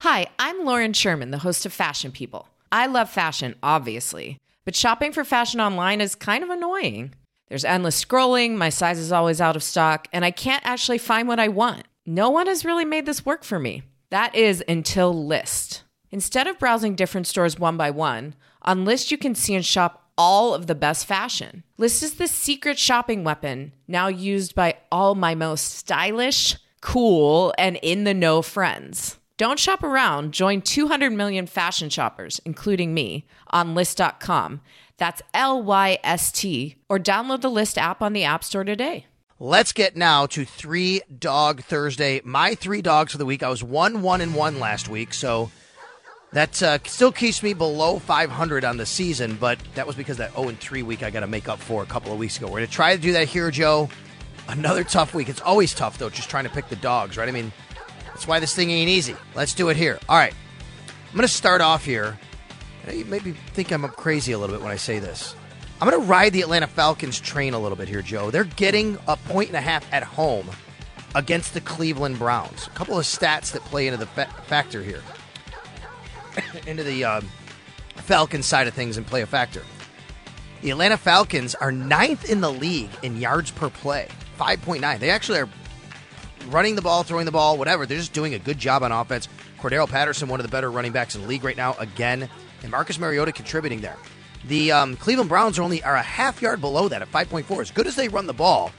Hi, I'm Lauren Sherman, the host of Fashion People. I love fashion, obviously, but shopping for fashion online is kind of annoying. There's endless scrolling, my size is always out of stock, and I can't actually find what I want. No one has really made this work for me. That is until Lyst. Instead of browsing different stores one by one, on Lyst you can see and shop all of the best fashion. Lyst is the secret shopping weapon, now used by all my most stylish, cool, and in-the-know friends. Don't shop around. Join 200 million fashion shoppers, including me, on Lyst.com. That's Lyst, or download the Lyst app on the App Store today. Let's get now to 3 Dog Thursday. My 3 dogs for the week. I was 1-1-1 last week, so that still keeps me below 500 on the season, but that was because that 0-3 week I got to make up for a couple of weeks ago. We're going to try to do that here, Joe. Another tough week. It's always tough, though, just trying to pick the dogs, right? I mean, that's why this thing ain't easy. Let's do it here. All right. I'm going to start off here. You maybe think I'm crazy a little bit when I say this. I'm going to ride the Atlanta Falcons train a little bit here, Joe. They're getting 1.5 at home against the Cleveland Browns. A couple of stats that play into the factor here. into the Falcons side of things and play a factor. The Atlanta Falcons are 9th in the league in yards per play. 5.9. They actually are running the ball, throwing the ball, whatever. They're just doing a good job on offense. Cordero Patterson, one of the better running backs in the league right now, again. And Marcus Mariota contributing there. The Cleveland Browns are a half yard below that at 5.4. As good as they run the ball,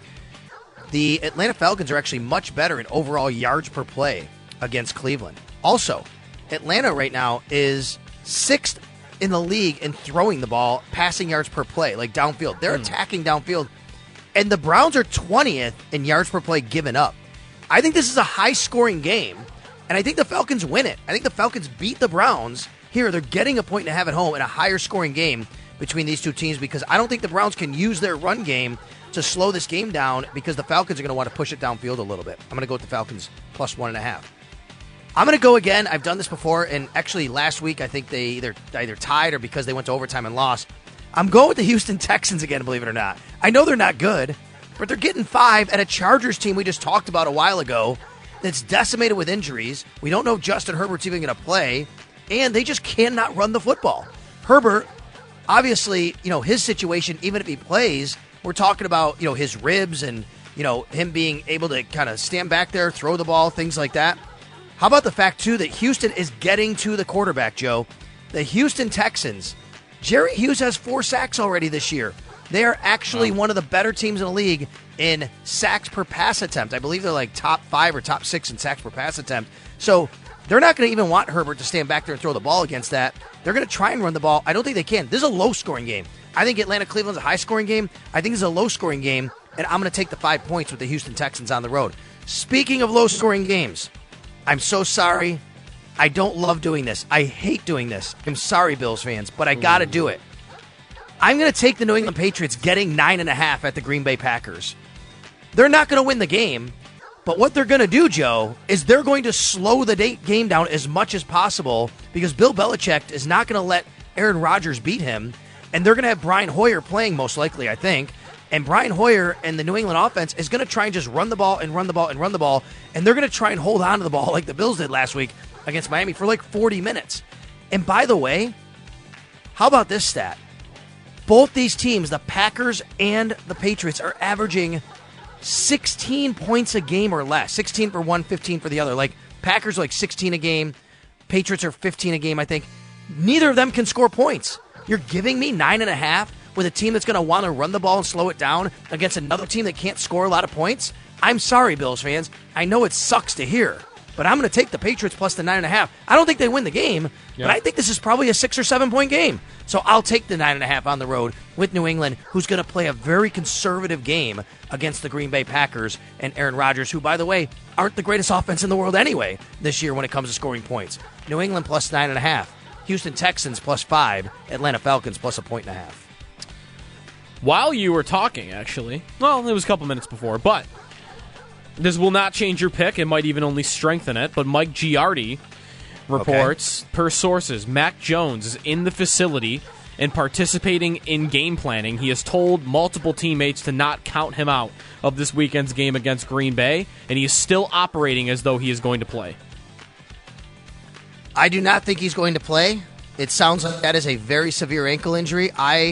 the Atlanta Falcons are actually much better in overall yards per play against Cleveland. Also, Atlanta right now is 6th in the league in throwing the ball, passing yards per play, like downfield. They're attacking downfield. And the Browns are 20th in yards per play given up. I think this is a high-scoring game, and I think the Falcons win it. I think the Falcons beat the Browns. Here, they're getting 1.5 at home in a higher-scoring game between these two teams because I don't think the Browns can use their run game to slow this game down because the Falcons are going to want to push it downfield a little bit. I'm going to go with the Falcons plus 1.5. I'm going to go again. I've done this before, and actually last week I think they either tied or because they went to overtime and lost. I'm going with the Houston Texans again, believe it or not. I know they're not good, but they're getting 5 at a Chargers team we just talked about a while ago that's decimated with injuries. We don't know if Justin Herbert's even going to play, and they just cannot run the football. Herbert, obviously, his situation, even if he plays, we're talking about, his ribs and, him being able to kind of stand back there, throw the ball, things like that. How about the fact, too, that Houston is getting to the quarterback, Joe? The Houston Texans, Jerry Hughes has 4 sacks already this year. They are actually one of the better teams in the league in sacks per pass attempt. I believe they're like top 5 or top 6 in sacks per pass attempt. So they're not going to even want Herbert to stand back there and throw the ball against that. They're going to try and run the ball. I don't think they can. This is a low-scoring game. I think Atlanta-Cleveland's a high-scoring game. I think it's a low-scoring game, and I'm going to take the 5 points with the Houston Texans on the road. Speaking of low-scoring games, I'm so sorry. I don't love doing this. I hate doing this. I'm sorry, Bills fans, but I got to do it. I'm going to take the New England Patriots getting 9.5 at the Green Bay Packers. They're not going to win the game, but what they're going to do, Joe, is they're going to slow the game down as much as possible because Bill Belichick is not going to let Aaron Rodgers beat him, and they're going to have Brian Hoyer playing most likely, I think. And Brian Hoyer and the New England offense is going to try and just run the ball and run the ball and run the ball, and they're going to try and hold on to the ball like the Bills did last week against Miami for like 40 minutes. And by the way, how about this stat? Both these teams, the Packers and the Patriots, are averaging 16 points a game or less. 16 for one, 15 for the other. Like, Packers are like 16 a game. Patriots are 15 a game, I think. Neither of them can score points. You're giving me 9.5 with a team that's going to want to run the ball and slow it down against another team that can't score a lot of points? I'm sorry, Bills fans. I know it sucks to hear, but I'm going to take the Patriots plus the 9.5. I don't think they win the game, but I think this is probably a 6 or 7 point game. So I'll take the 9.5 on the road with New England, who's going to play a very conservative game against the Green Bay Packers and Aaron Rodgers, who, by the way, aren't the greatest offense in the world anyway this year when it comes to scoring points. New England plus 9.5. Houston Texans plus 5. Atlanta Falcons plus 1.5. While you were talking, actually, well, it was a couple minutes before, but this will not change your pick. It might even only strengthen it. But Mike Giardi reports, per sources, Mac Jones is in the facility and participating in game planning. He has told multiple teammates to not count him out of this weekend's game against Green Bay, and he is still operating as though he is going to play. I do not think he's going to play. It sounds like that is a very severe ankle injury.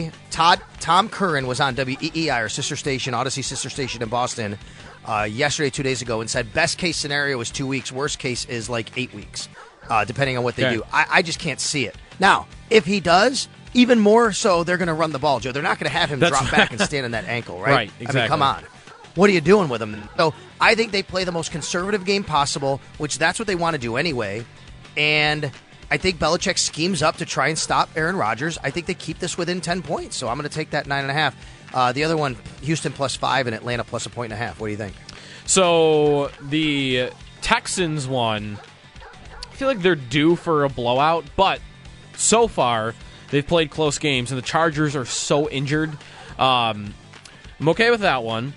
Tom Curran was on WEEI, our sister station, Odyssey sister station in Boston, yesterday, 2 days ago, and said best case scenario is 2 weeks. Worst case is like 8 weeks, depending on what they do. I just can't see it. Now, if he does, even more so, they're going to run the ball, Joe. They're not going to have him drop back and stand on that ankle, right? Right, exactly. I mean, come on. What are you doing with him? So I think they play the most conservative game possible, which that's what they want to do anyway. And I think Belichick schemes up to try and stop Aaron Rodgers. I think they keep this within 10 points, so I'm going to take that 9.5. The other one, Houston +5 and Atlanta +1.5. What do you think? So the Texans one, I feel like they're due for a blowout, but so far they've played close games, and the Chargers are so injured. I'm okay with that one.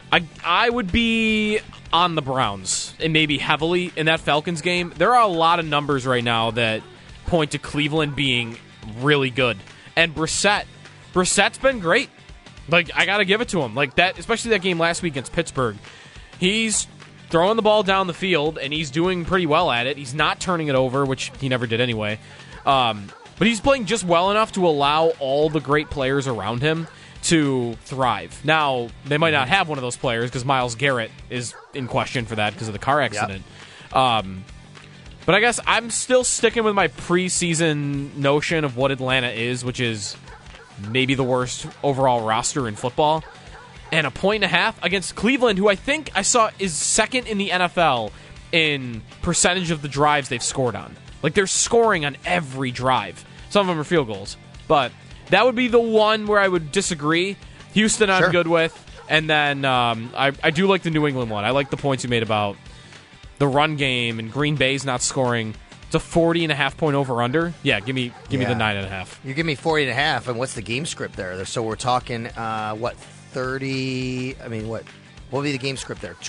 I would be on the Browns, and maybe heavily in that Falcons game. There are a lot of numbers right now that point to Cleveland being really good. And Brissett's been great. Like, I got to give it to him. Like that, especially that game last week against Pittsburgh. He's throwing the ball down the field, and he's doing pretty well at it. He's not turning it over, which he never did anyway. But he's playing just well enough to allow all the great players around him to thrive. Now, they might not have one of those players because Myles Garrett is in question for that because of the car accident. Yep. But I guess I'm still sticking with my preseason notion of what Atlanta is, which is maybe the worst overall roster in football. And 1.5 against Cleveland, who I think I saw is second in the NFL in percentage of the drives they've scored on. Like, they're scoring on every drive. Some of them are field goals. But that would be the one where I would disagree. Houston I'm good with. And then I do like the New England one. I like the points you made about the run game and Green Bay's not scoring. It's a 40.5-point over-under. Yeah, give me the 9.5. You give me 40.5, and what's the game script there? So we're talking, 30... I mean, what would be the game script there?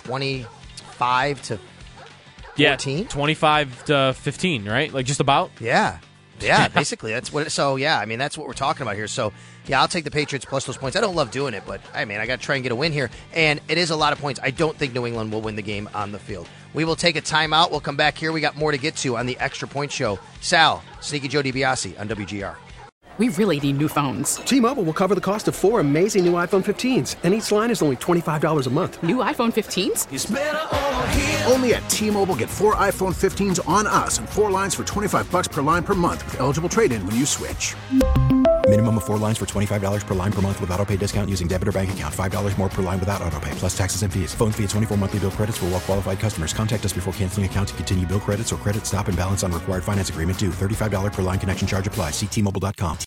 25 to 14? 25 to 15, right? Like, just about? Yeah, basically. That's what. So, yeah, I mean, that's what we're talking about here. So, yeah, I'll take the Patriots plus those points. I don't love doing it, but, I mean, I got to try and get a win here. And it is a lot of points. I don't think New England will win the game on the field. We will take a timeout. We'll come back here. We got more to get to on the Extra Point Show. Sal, Sneaky Joe DiBiase on WGR. We really need new phones. T-Mobile will cover the cost of 4 amazing new iPhone 15s, and each line is only $25 a month. New iPhone 15s? It's better over here. Only at T-Mobile, get 4 iPhone 15s on us and 4 lines for $25 per line per month with eligible trade-in when you switch. Minimum of 4 lines for $25 per line per month with autopay discount using debit or bank account. $5 more per line without autopay, plus taxes and fees. Phone fee at 24 monthly bill credits for well-qualified customers. Contact us before canceling account to continue bill credits or credit stop and balance on required finance agreement due. $35 per line connection charge applies. See T-Mobile.com.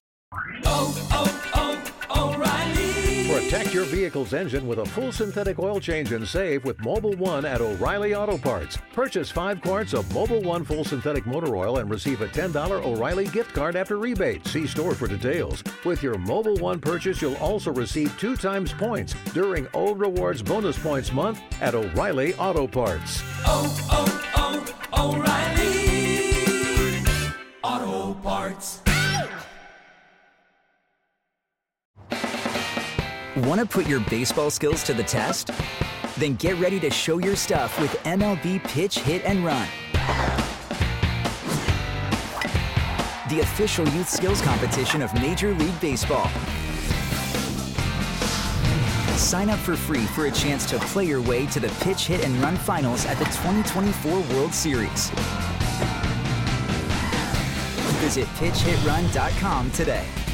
O'Reilly. Protect your vehicle's engine with a full synthetic oil change and save with Mobil 1 at O'Reilly Auto Parts. Purchase 5 quarts of Mobil 1 full synthetic motor oil and receive a $10 O'Reilly gift card after rebate. See store for details. With your Mobil 1 purchase, you'll also receive 2 times points during O Rewards Bonus Points Month at O'Reilly Auto Parts. O'Reilly Auto Parts. Want to put your baseball skills to the test? Then get ready to show your stuff with MLB Pitch, Hit, and Run. The official youth skills competition of Major League Baseball. Sign up for free for a chance to play your way to the Pitch, Hit, and Run finals at the 2024 World Series. Visit PitchHitRun.com today.